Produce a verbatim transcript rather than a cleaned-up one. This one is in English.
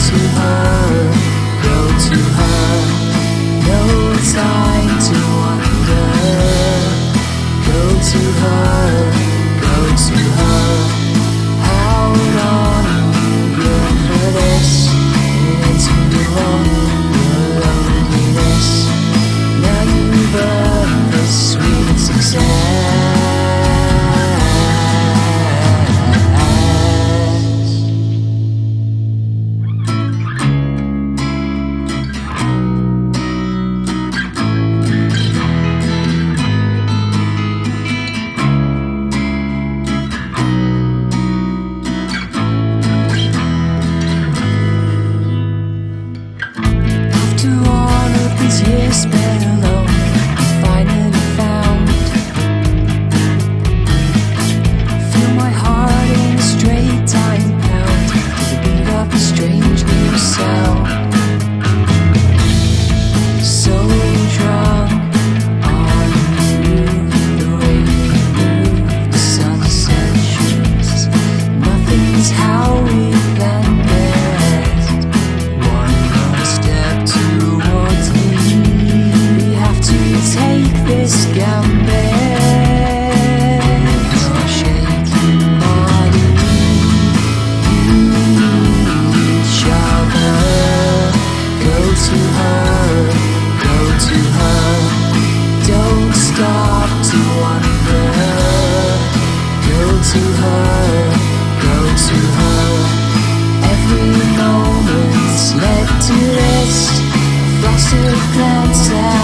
to her, go to her. No time to wonder. Go to her, go to her. How long you're for this? And to your loneliness. Now you've earned this sweet success. Years spent alone, finally found. Feel my heart in a straight time pound to the beat of a strange new sound. So drunk on you, the way you move, the sunset shoots. Nothing's how we planned it. One more step towards me. Take this gambit. Your shaking body, you need each other. Go to her, go to her. Don't stop to wonder. Go to her, go to her. Every moment's led to this. A frosted glance at